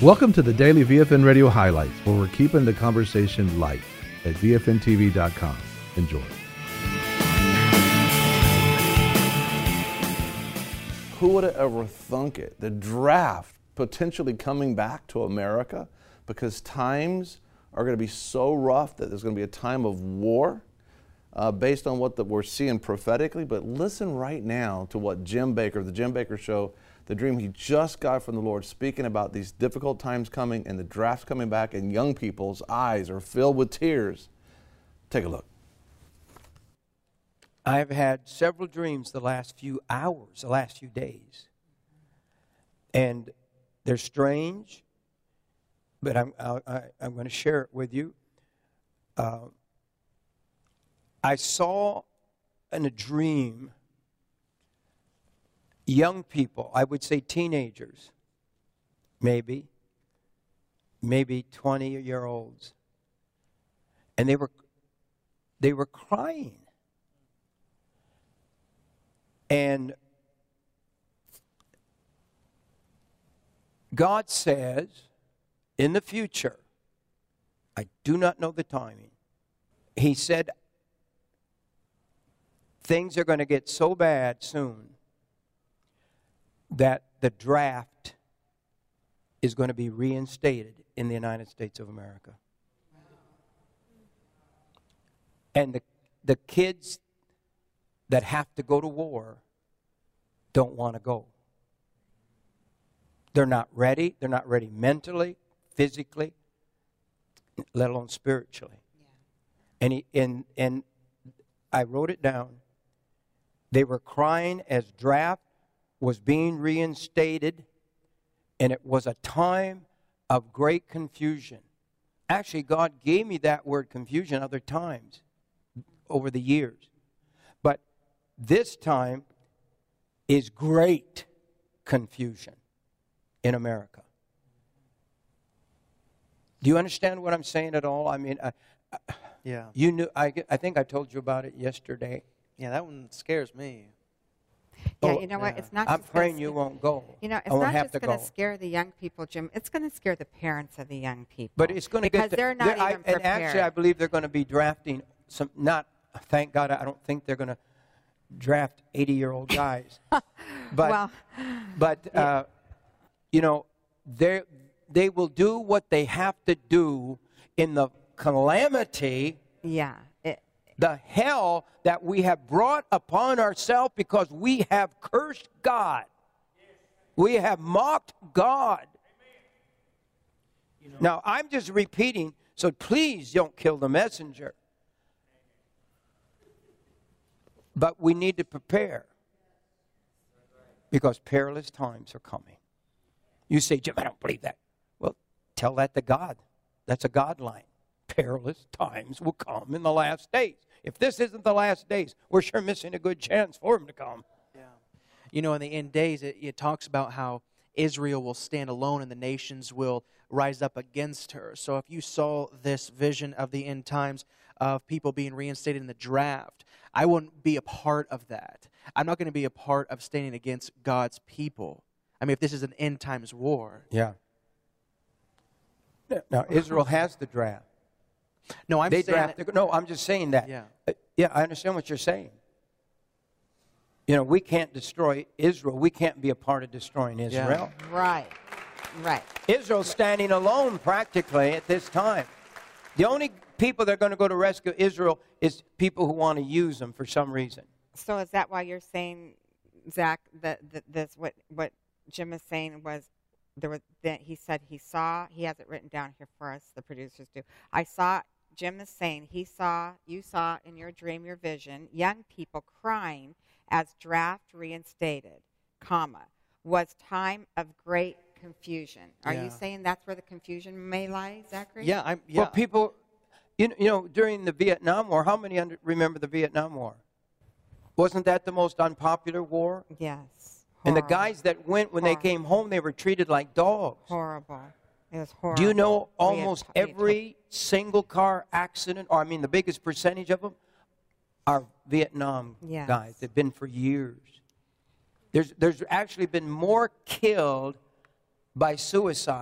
Welcome to the Daily VFN Radio Highlights, where we're keeping the conversation light at VFNTV.com. Enjoy. Who would have ever thunk it? The draft potentially coming back to America because times are going to be so rough that there's going to be a time of war based on what we're seeing prophetically. But listen right now to what Jim Bakker, the Jim Bakker Show, the dream he just got from the Lord, speaking about these difficult times coming and the draft coming back, and young people's eyes are filled with tears. Take a look. I've had several dreams the last few hours, the last few days. And they're strange, but I'm going to share it with you. I saw in a dream young people, I would say teenagers, maybe 20-year-olds, and they were crying. And God says, in the future, I do not know the timing. He said, things are going to get so bad soon that the draft is going to be reinstated in the United States of America. And the kids that have to go to war don't want to go. They're not ready. They're not ready mentally, physically, let alone spiritually. Yeah. And I wrote it down. They were crying as draft was being reinstated, and it was a time of great confusion. Actually, God gave me that word confusion other times over the years. But this time is great confusion in America. Do you understand what I'm saying at all? I mean, yeah. You knew. I think I told you about it yesterday. Yeah, that one scares me. Yeah, you know what? It's not. I'm praying you won't go. You know, it's not just going to scare the young people, Jim. It's going to scare the parents of the young people. But it's going to because they're not even prepared. And actually, I believe they're going to be drafting some. Not, thank God, I don't think they're going to draft 80-year-old guys. But yeah. You know, they will do what they have to do in the calamity. Yeah. The hell that we have brought upon ourselves because we have cursed God. We have mocked God. Now, I'm just repeating, so please don't kill the messenger. But we need to prepare because perilous times are coming. You say, Jim, I don't believe that. Well, tell that to God. That's a God line. Perilous times will come in the last days. If this isn't the last days, we're sure missing a good chance for him to come. Yeah. You know, in the end days, it talks about how Israel will stand alone and the nations will rise up against her. So if you saw this vision of the end times of people being reinstated in the draft, I wouldn't be a part of that. I'm not going to be a part of standing against God's people. I mean, if this is an end times war. Yeah. Now, Israel has the draft. No, I'm just saying that. Yeah. Yeah, I understand what you're saying. You know, we can't destroy Israel. We can't be a part of destroying Israel. Yeah. Right. Israel's standing alone practically at this time. The only people that are going to go to rescue Israel is people who want to use them for some reason. So is that why you're saying, Zach, that what Jim is saying was, he said he saw, he has it written down here for us, the producers do. Jim is saying you saw in your dream, your vision, young people crying as draft reinstated, was time of great confusion. Are you saying that's where the confusion may lie, Zachary? Yeah, Well, people, you know, during the Vietnam War, how many remember the Vietnam War? Wasn't that the most unpopular war? Yes. And the guys that went, when they came home, they were treated like dogs. Horrible. It was horrible. Do you know almost every single car accident, or I mean the biggest percentage of them, are Vietnam guys. They've been for years. There's actually been more killed by suicide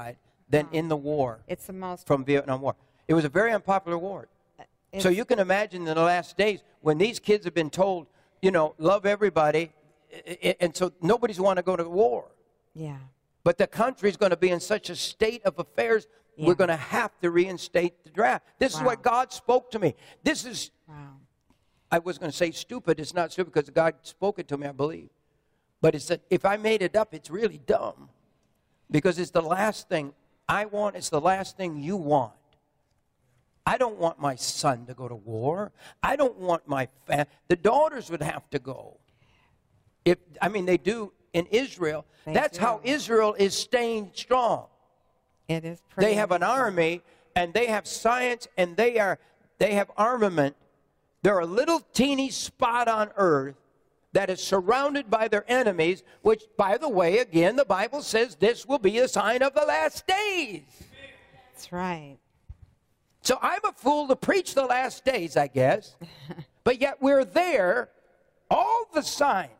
than in the war It's the most. from Vietnam War. It was a very unpopular war. It's, So you can imagine in the last days when these kids have been told, you know, love everybody, and so nobody's want to go to war. Yeah. But the country's going to be in such a state of affairs, Yeah. we're going to have to reinstate the draft. This is Wow. what God spoke to me. This is, Wow. I was going to say stupid. It's not stupid because God spoke it to me, I believe. But it's that if I made it up, it's really dumb. Because it's the last thing I want, it's the last thing you want. I don't want my son to go to war. I don't want the daughters would have to go. They do in Israel. That's do. how Israel is staying strong. It is pretty. They have an amazing. army, and they have science, and they have armament. They're a little teeny spot on earth that is surrounded by their enemies, which, by the way, again, the Bible says this will be a sign of the last days. That's right. So I'm a fool to preach the last days, I guess. But yet we're there. All the signs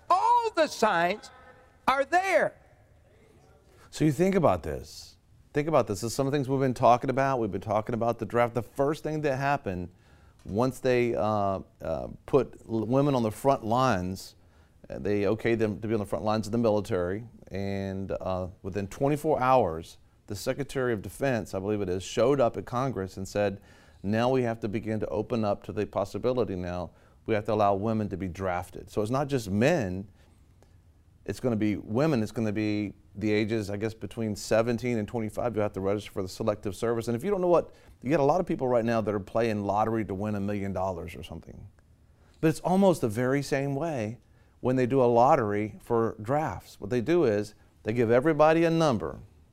are there. So you think about this. Think about this. This is some of the things we've been talking about. We've been talking about the draft. The first thing that happened once they put women on the front lines, they okayed them to be on the front lines of the military. And within 24 hours, the Secretary of Defense, I believe it is, showed up at Congress and said, now we have to begin to open up to the possibility now. We have to allow women to be drafted. So it's not just men. It's going to be women. It's going to be the ages, I guess, between 17 and 25. You have to register for the Selective Service. And if you don't know what, you get a lot of people right now that are playing lottery to win $1 million or something. But it's almost the very same way when they do a lottery for drafts. What they do is they give everybody a number.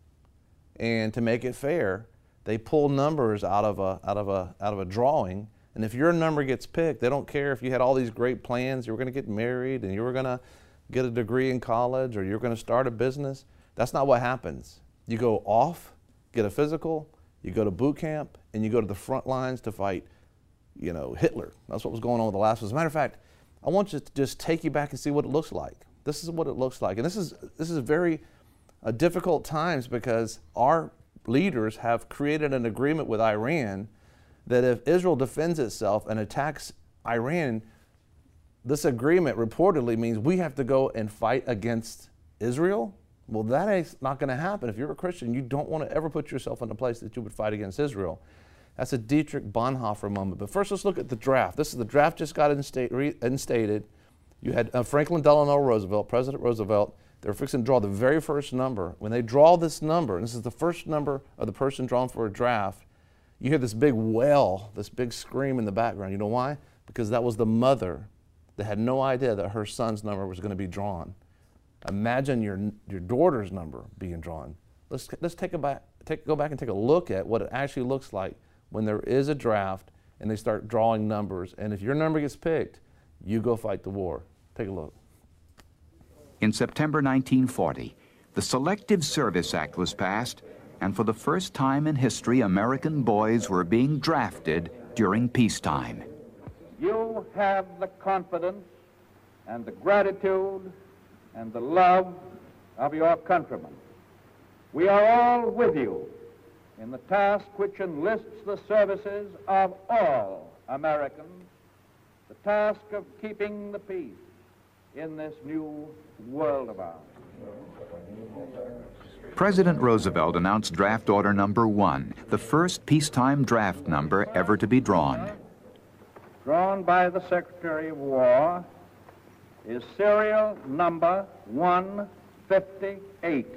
And to make it fair, they pull numbers out of a drawing. And if your number gets picked, they don't care if you had all these great plans, you were going to get married and you were going to get a degree in college or you're going to start a business. That's not what happens. You go off, get a physical, you go to boot camp, and you go to the front lines to fight, you know, Hitler. That's what was going on with the last one. As a matter of fact, I want you to just take you back and see what it looks like. This is what it looks like. And this is very difficult times because our leaders have created an agreement with Iran that if Israel defends itself and attacks Iran, this agreement reportedly means we have to go and fight against Israel. Well, that is not going to happen. If you're a Christian, you don't want to ever put yourself in a place that you would fight against Israel. That's a Dietrich Bonhoeffer moment. But first, let's look at the draft. This is the draft just got instated. You had Franklin Delano Roosevelt, President Roosevelt. They were fixing to draw the very first number. When they draw this number, and this is the first number of the person drawn for a draft, you hear this big wail, this big scream in the background. You know why? Because that was the mother that had no idea that her son's number was going to be drawn. Imagine your daughter's number being drawn. Let's go back and take a look at what it actually looks like when there is a draft and they start drawing numbers. And if your number gets picked, you go fight the war. Take a look. In September 1940, the Selective Service Act was passed, and for the first time in history, American boys were being drafted during peacetime. You have the confidence and the gratitude and the love of your countrymen. We are all with you in the task which enlists the services of all Americans, the task of keeping the peace in this new world of ours. President Roosevelt announced draft order number 1, the first peacetime draft number ever to be drawn. Drawn by the Secretary of War is serial number 158.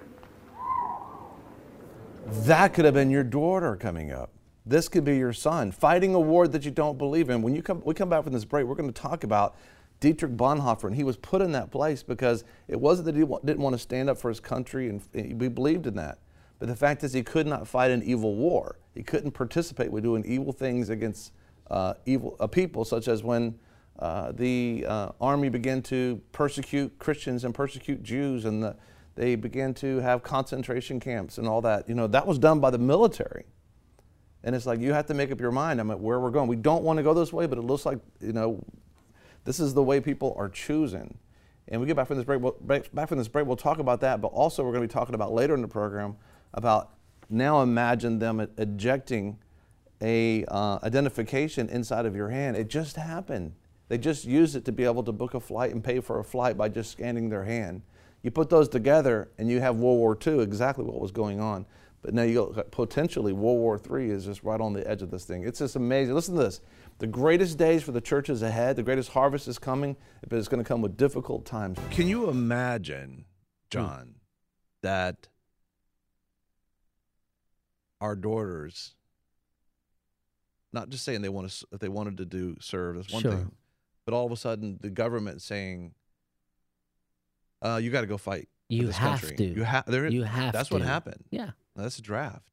That could have been your daughter coming up. This could be your son fighting a war that you don't believe in. When we come back from this break, we're going to talk about Dietrich Bonhoeffer, and he was put in that place because it wasn't that he didn't want to stand up for his country, and we believed in that. But the fact is he could not fight an evil war. He couldn't participate with doing evil things against evil people, such as when the army began to persecute Christians and persecute Jews, and they began to have concentration camps and all that. You know, that was done by the military. And it's like, you have to make up your mind where we're going. We don't want to go this way, but it looks like, you know, this is the way people are choosing. And we get back from this break, we'll talk about that, but also we're going to be talking about later in the program about Now imagine them ejecting a identification inside of your hand. It just happened. They just used it to be able to book a flight and pay for a flight by just scanning their hand. You put those together and you have World War II, exactly what was going on. But now you go, potentially World War III is just right on the edge of this thing. It's just amazing. Listen to this. The greatest days for the church is ahead. The greatest harvest is coming, but it's going to come with difficult times. Can you imagine, John, that our daughters, not just saying if they wanted to do serve, that's one thing, but all of a sudden the government saying, you got to go fight. You this have country. to. You have to. That's what happened. Yeah. That's a draft.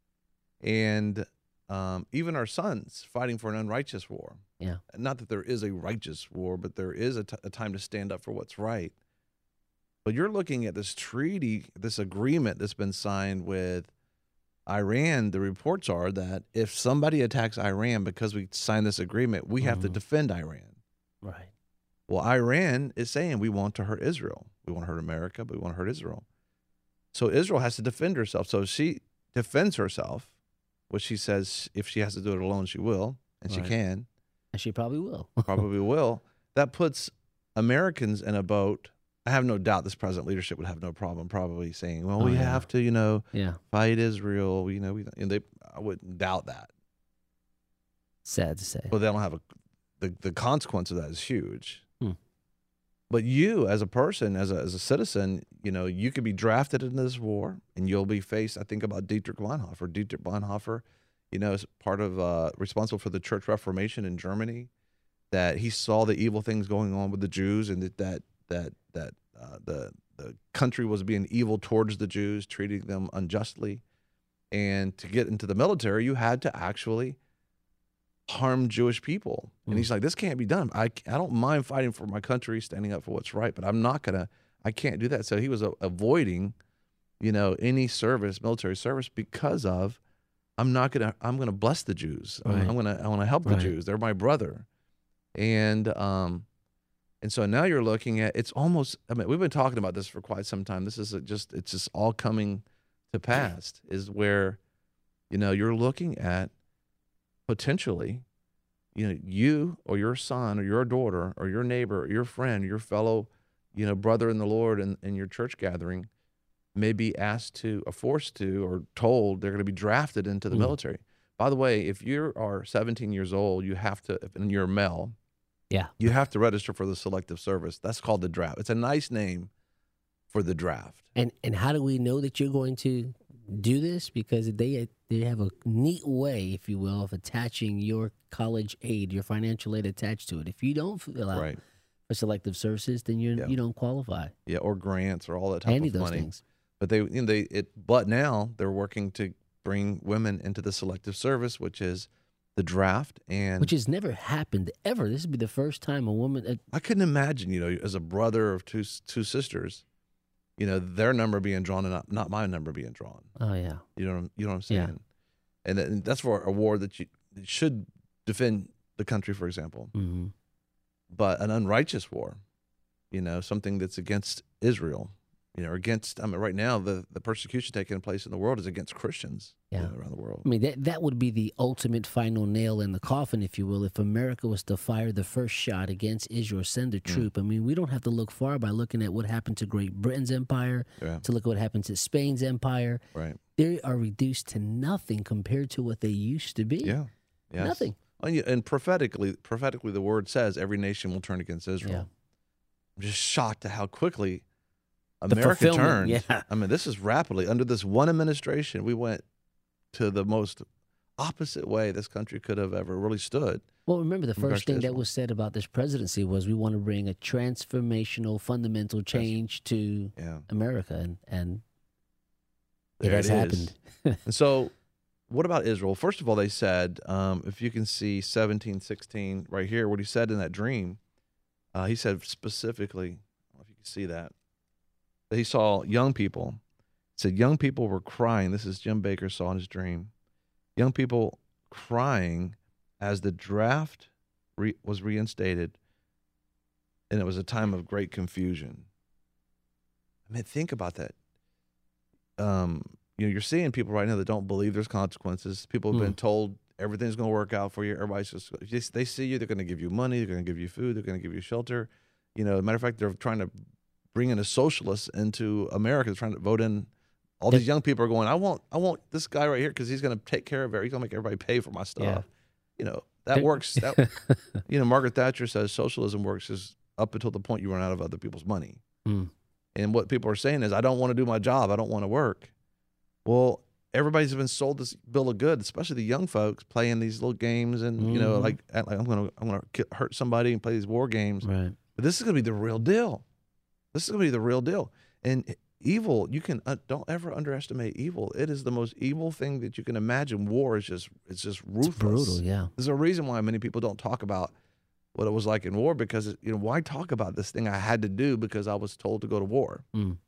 And even our sons fighting for an unrighteous war. Yeah. Not that there is a righteous war, but there is a time to stand up for what's right. But you're looking at this treaty, this agreement that's been signed with Iran. The reports are that if somebody attacks Iran because we signed this agreement, we have to defend Iran. Right. Well, Iran is saying we want to hurt Israel. We want to hurt America, but we want to hurt Israel. So Israel has to defend herself. So she defends herself, which she says if she has to do it alone, she will, and she can. And she probably will. Probably will. That puts Americans in a boat. I have no doubt this present leadership would have no problem probably saying, well, we have to, fight Israel. I wouldn't doubt that. Sad to say. But they don't have the consequence of that is huge. But you, as a person, as a citizen, you could be drafted into this war, and you'll be faced. I think about Dietrich Bonhoeffer. Dietrich Bonhoeffer, is part of responsible for the Church Reformation in Germany. That he saw the evil things going on with the Jews, and that the country was being evil towards the Jews, treating them unjustly. And to get into the military, you had to actually harm Jewish people. And he's like, this can't be done. I don't mind fighting for my country, standing up for what's right, but I can't do that. So he was avoiding, any service, military service, because of, I'm going to bless the Jews. Right. I want to help the Jews. They're my brother. And so now you're looking at, it's almost, we've been talking about this for quite some time. This is it's just all coming to pass, is where, you're looking at potentially, you or your son or your daughter or your neighbor or your friend, your fellow, brother in the Lord in your church gathering may be asked to, or forced to, or told they're going to be drafted into the military. By the way, if you are 17 years old, you have to, and you're male, you have to register for the selective service. That's called the draft. It's a nice name for the draft. And how do we know that you're going to do this? Because they have a neat way, if you will, of attaching your college aid, your financial aid attached to it. If you don't fill out for selective services, then you don't qualify. Yeah, or grants or all that type Any of those money. things. But but now they're working to bring women into the selective service, which is the draft, and which has never happened ever. This would be the first time a woman. I couldn't imagine, as a brother of two sisters, their number being drawn and not my number being drawn. Oh yeah. You know what I'm saying? Yeah. And that's for a war that should defend the country, for example. Mm-hmm. But an unrighteous war, something that's against Israel, right now the persecution taking place in the world is against Christians around the world. I mean, that would be the ultimate final nail in the coffin, if you will, if America was to fire the first shot against Israel, send a troop. I mean, we don't have to look far by looking at what happened to Great Britain's empire, to look at what happened to Spain's empire. Right. They are reduced to nothing compared to what they used to be. Yeah. Yes. Nothing. And prophetically, the word says every nation will turn against Israel. Yeah. I'm just shocked at how quickly America turned. Yeah. I mean, this is rapidly. Under this one administration, we went to the most opposite way this country could have ever really stood. Well, remember, the first thing that was said about this presidency was we want to bring a transformational, fundamental change to America, and it has happened. And so, what about Israel? First of all, they said, if you can see 17:16 right here, what he said in that dream, he said specifically, I don't know if you can see that he saw young people. He said young people were crying. This is Jim Baker saw in his dream. Young people crying as the draft was reinstated, and it was a time of great confusion. I mean, think about that. you're seeing people right now that don't believe there's consequences. People have been told everything's going to work out for you. Everybody's just, they see you, they're going to give you money, they're going to give you food, they're going to give you shelter. As a matter of fact, they're trying to bring in a socialist into America. They're trying to vote in. All these young people are going, I want this guy right here because he's going to take care of it. He's going to make everybody pay for my stuff. That works. Margaret Thatcher says socialism works is up until the point you run out of other people's money. And what people are saying is, I don't want to do my job. I don't want to work. Well, everybody's been sold this bill of goods, especially the young folks playing these little games and, like I'm going to hurt somebody and play these war games. Right. But this is going to be the real deal. This is going to be the real deal. And evil, you can don't ever underestimate evil. It is the most evil thing that you can imagine. War is just ruthless. It's brutal, yeah. There's a reason why many people don't talk about what it was like in war, because why talk about this thing I had to do because I was told to go to war.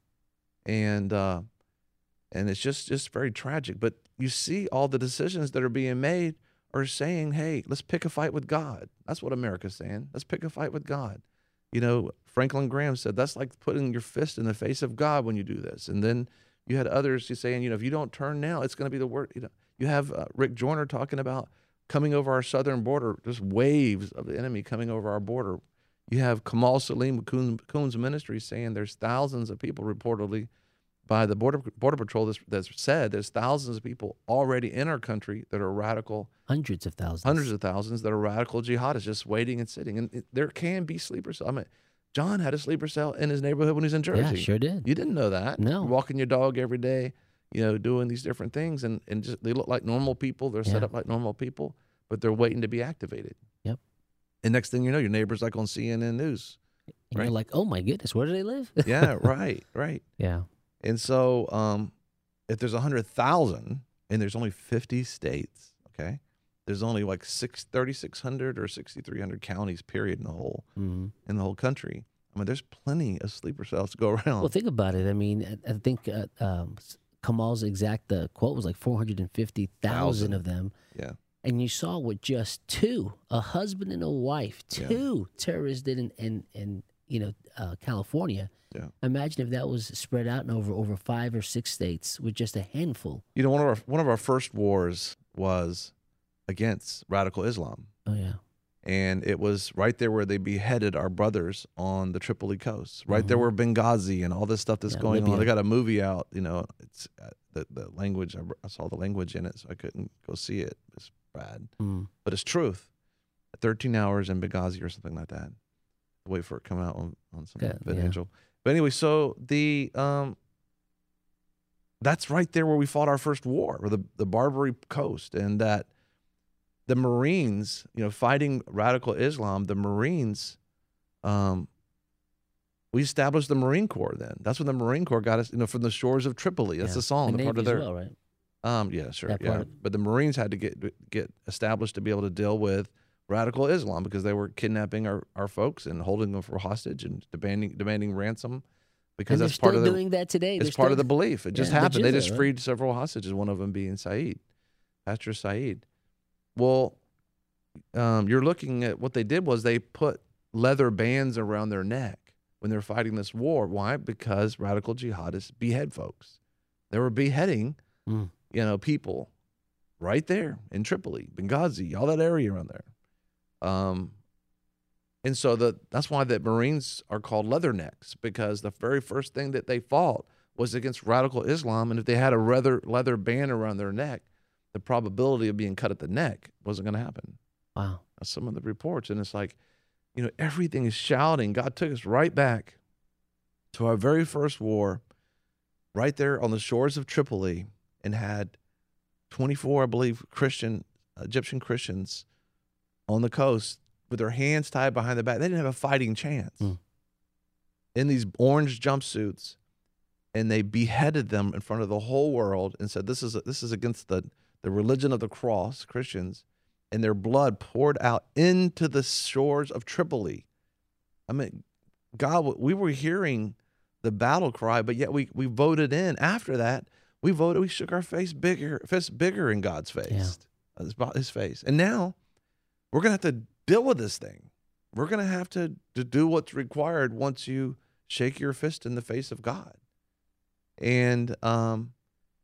And it's just very tragic. But you see all the decisions that are being made are saying, hey, let's pick a fight with God. That's what America's saying. Let's pick a fight with God. Franklin Graham said that's like putting your fist in the face of God when you do this. And then you had others saying, if you don't turn now, it's going to be the worst. You have Rick Joyner talking about coming over our southern border, just waves of the enemy coming over our border. You have Kamal Salim, Coons Ministry, saying there's thousands of people reportedly by the Border Patrol that's said there's thousands of people already in our country that are radical. Hundreds of thousands that are radical jihadists just waiting and sitting. And there can be sleeper cells. I mean, John had a sleeper cell in his neighborhood when he was in Jersey. Yeah, sure did. You didn't know that. No. You're walking your dog every day, doing these different things. And just they look like normal people. They're set up like normal people, but they're waiting to be activated. Yep. And next thing you know, your neighbor's like on CNN News. And you're like, oh my goodness, where do they live? Yeah, right. Yeah. And so if there's 100,000 and there's only 50 states, okay, there's only like 3,600 or 6,300 counties, period, in the whole country. I mean, there's plenty of sleeper cells to go around. Well, think about it. I mean, I think Kamal's exact quote was like 450,000 of them. Yeah. And you saw with just two, a husband and a wife, two terrorists did in California. Yeah. Imagine if that was spread out in over 5 or 6 states with just a handful. One of our first wars was against radical Islam. Oh yeah. And it was right there where they beheaded our brothers on the Tripoli coast, right there where Benghazi and all this stuff that's going on. They got a movie out, it's the language, I saw the language in it, so I couldn't go see it. It's bad. But it's truth. 13 hours in Benghazi or something like that. Wait for it to come out on some financial. Yeah. But anyway, so that's right there where we fought our first war, or the Barbary Coast, and that the Marines, fighting radical Islam, the Marines, we established the Marine Corps then. That's when the Marine Corps got us, from the shores of Tripoli. That's the song. And the part Navy of their, as well, right? Yeah, sure, yeah. But the Marines had to get established to be able to deal with radical Islam because they were kidnapping our folks and holding them for hostage and demanding ransom. Because and that's part of doing that today. It's part of the belief. It just happened. They just freed several hostages. One of them being Pastor Saeed. Well, you're looking at what they did was they put leather bands around their neck when they're fighting this war. Why? Because radical jihadists behead folks. They were beheading, people right there in Tripoli, Benghazi, all that area around there. And so that's why the Marines are called leathernecks, because the very first thing that they fought was against radical Islam. And if they had a leather band around their neck, the probability of being cut at the neck wasn't going to happen. Wow. That's some of the reports. And it's like, everything is shouting. God took us right back to our very first war, right there on the shores of Tripoli, and had 24, I believe, Egyptian Christians on the coast with their hands tied behind their back. They didn't have a fighting chance. In these orange jumpsuits, and they beheaded them in front of the whole world and said, this is against the religion of the cross, Christians, and their blood poured out into the shores of Tripoli. I mean, God, we were hearing the battle cry, but yet we voted in. After that, we shook our fist bigger in God's face, his face. And now we're going to have to deal with this thing. We're going to have to do what's required once you shake your fist in the face of God. And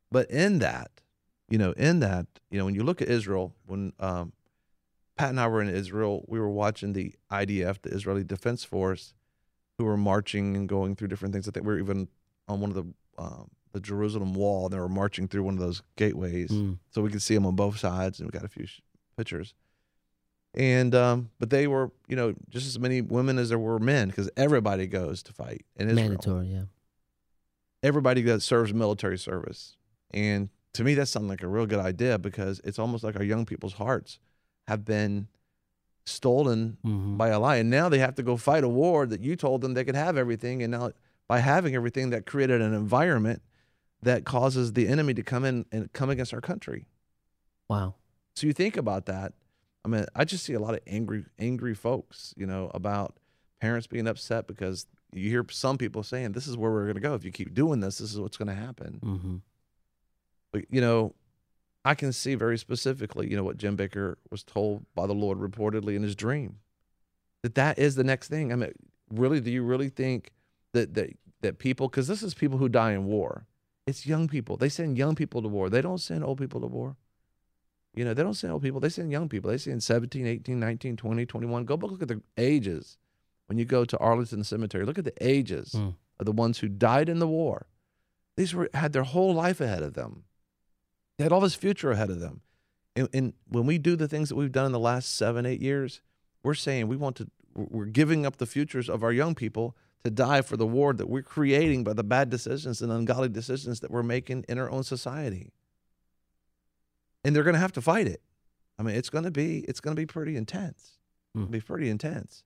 But in that, when you look at Israel, when Pat and I were in Israel, we were watching the IDF, the Israeli Defense Force, who were marching and going through different things. I think we were even on one of the Jerusalem wall, and they were marching through one of those gateways, so we could see them on both sides, and we got a few pictures. And but they were, just as many women as there were men, because everybody goes to fight in Israel. Mandatory, yeah. Everybody that serves military service. And to me, that sounds like a real good idea, because it's almost like our young people's hearts have been stolen by a lie. And now they have to go fight a war that you told them they could have everything. And now by having everything, that created an environment that causes the enemy to come in and come against our country. Wow. So you think about that. I mean, I just see a lot of angry folks, about parents being upset because you hear some people saying, this is where we're going to go. If you keep doing this, this is what's going to happen. But, I can see very specifically, what Jim Bakker was told by the Lord reportedly in his dream, that is the next thing. I mean, really, do you really think that people, because this is people who die in war. It's young people. They send young people to war. They don't send old people to war. They don't send old people. They send young people. They send 17, 18, 19, 20, 21. Go look at the ages. When you go to Arlington Cemetery, look at the ages of the ones who died in the war. These had their whole life ahead of them. They had all this future ahead of them. And when we do the things that we've done in the last 7, 8 years, we're saying we're giving up the futures of our young people to die for the war that we're creating by the bad decisions and ungodly decisions that we're making in our own society. And they're going to have to fight it. I mean, it's going to be pretty intense. It'll be pretty intense.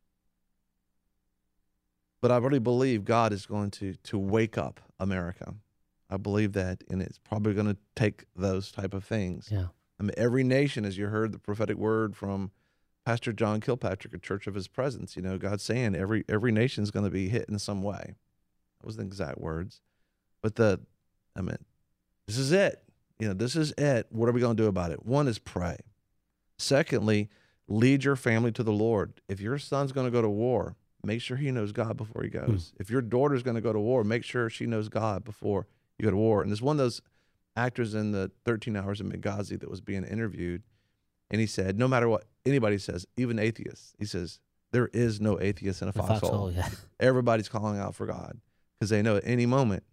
But I really believe God is going to wake up America. I believe that, and it's probably going to take those type of things. Yeah. I mean, every nation, as you heard the prophetic word from Pastor John Kilpatrick, a Church of His Presence, God's saying every nation is going to be hit in some way. That was the exact words. But this is it. This is it. What are we going to do about it? One is pray. Secondly, lead your family to the Lord. If your son's going to go to war, make sure he knows God before he goes. If your daughter's going to go to war, make sure she knows God before you go to war. And there's one of those actors in the 13 Hours in Benghazi that was being interviewed, and he said, no matter what anybody says, even atheists, he says, there is no atheist in a foxhole. Yeah. Everybody's calling out for God because they know at any moment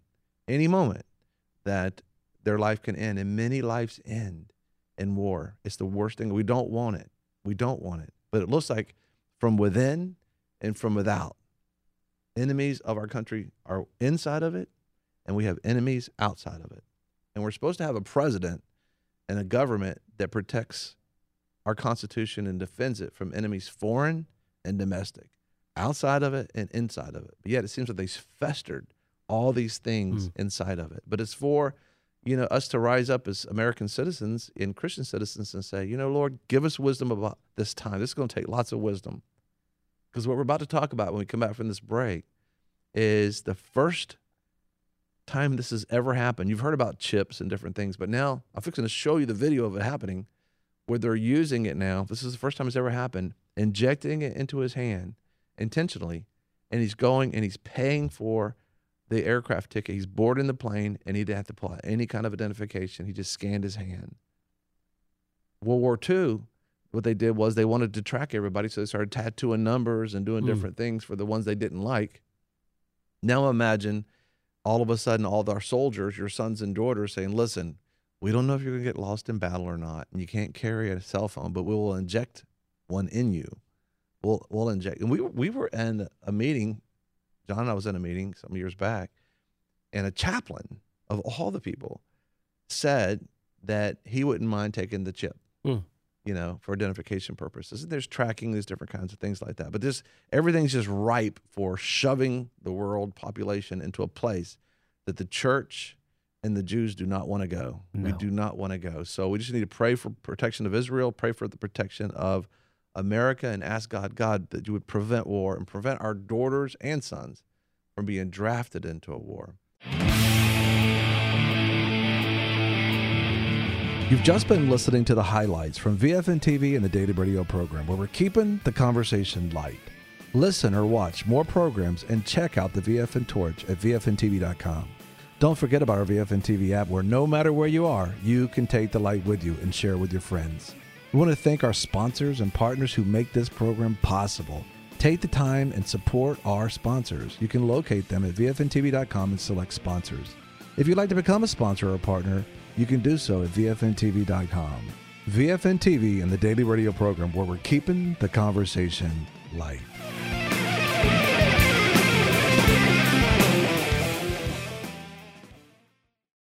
that their life can end, and many lives end in war. It's the worst thing. We don't want it. We don't want it. But it looks like from within and from without, enemies of our country are inside of it, and we have enemies outside of it. And we're supposed to have a president and a government that protects our Constitution and defends it from enemies foreign and domestic, outside of it and inside of it. But yet it seems that they've festered all these things inside of it. But it's for us to rise up as American citizens and Christian citizens and say, Lord, give us wisdom about this time. This is going to take lots of wisdom. Because what we're about to talk about when we come back from this break is the first time this has ever happened. You've heard about chips and different things, but now I'm fixing to show you the video of it happening where they're using it now. This is the first time it's ever happened, injecting it into his hand intentionally, and he's going and he's paying for the aircraft ticket. He's boarding the plane, and he didn't have to pull out any kind of identification. He just scanned his hand. World War II, what they did was they wanted to track everybody, so they started tattooing numbers and doing different things for the ones they didn't like. Now imagine all of a sudden all of our soldiers, your sons and daughters, saying, listen, we don't know if you're going to get lost in battle or not, and you can't carry a cell phone, but we will inject one in you. We'll inject. And we were in a meeting. John and I was in a meeting some years back, and a chaplain of all the people said that he wouldn't mind taking the chip, for identification purposes. And there's tracking, there's different kinds of things like that. But everything's just ripe for shoving the world population into a place that the church and the Jews do not want to go. No. We do not want to go. So we just need to pray for protection of Israel, pray for the protection of America, and ask God that you would prevent war and prevent our daughters and sons from being drafted into a war. You've just been listening to the highlights from VFN TV and the Daily Radio program, where we're keeping the conversation light. Listen or watch more programs and check out the VFN Torch at VFNTV.com. Don't forget about our VFN TV app, where no matter where you are, you can take the light with you and share it with your friends. We want to thank our sponsors and partners who make this program possible. Take the time and support our sponsors. You can locate them at VFNTV.com and select sponsors. If you'd like to become a sponsor or partner, you can do so at VFNTV.com. VFN TV and the daily radio program where we're keeping the conversation light.